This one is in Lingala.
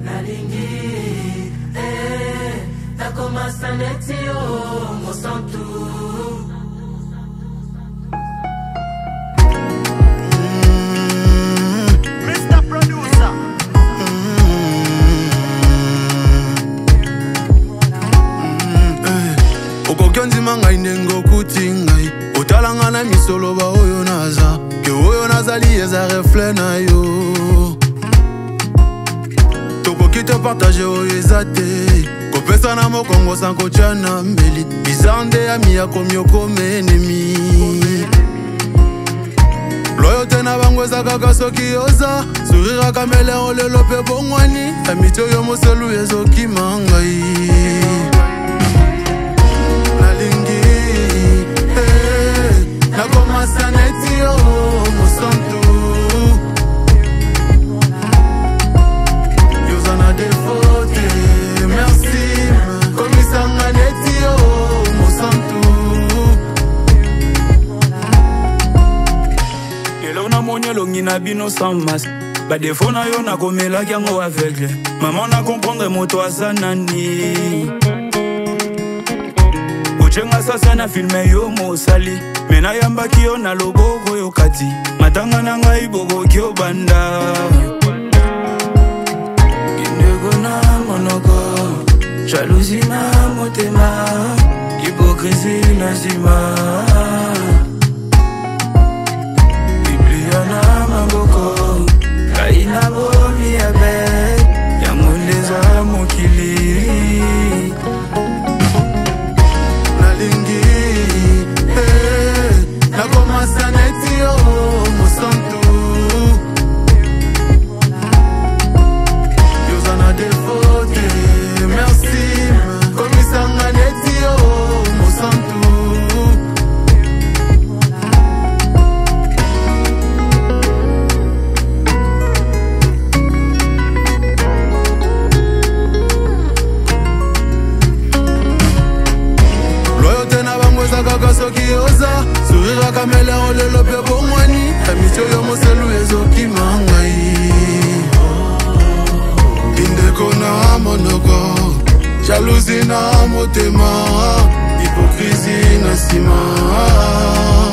nalingi nakomasa neti yo mosantu. Mr. Producer. Okokyondi mangai nengo kutingai otalanga na misolo ba oyo naza ke oyo nazali eza reflet na yo. Tokoki te partage oyo eza te kopesa na mokongo sanko tia na mbeli bizande ami ya komi okome enemi. Loyauté na bango eza kaka soki oza sourire kamele olelo pe bongwani amiti oyo moselu ezokima ngai. Nalingi nakomasa neti yo mosantu. Yoza na défaut te merci komisanga neti yo mosantu. Lelo na moni longi na bino sans masque. Ba défaut na yo na komela kiango aveugle. Maman na comprendre moto asanani. Uchenga sasa na filme yo mosali. Mena yamba kiyo na loboko yo kati. Matanga na ngai bogo kyo banda. Indego na monoko. Jalousie na motema. Hypocrisie na sima. Na maboko kaina bomi abe ya mondeza mokili. Nalingi nakomasa neti yo mosantu. Yoza na défaut te merci komisanga neti yo mosantu. Kaka soki oza sourire kamele olelo pe bongwani amiti oyo moselu ezokima ngai. Indeko na monoko jalousie na motema hypocrisie na sima.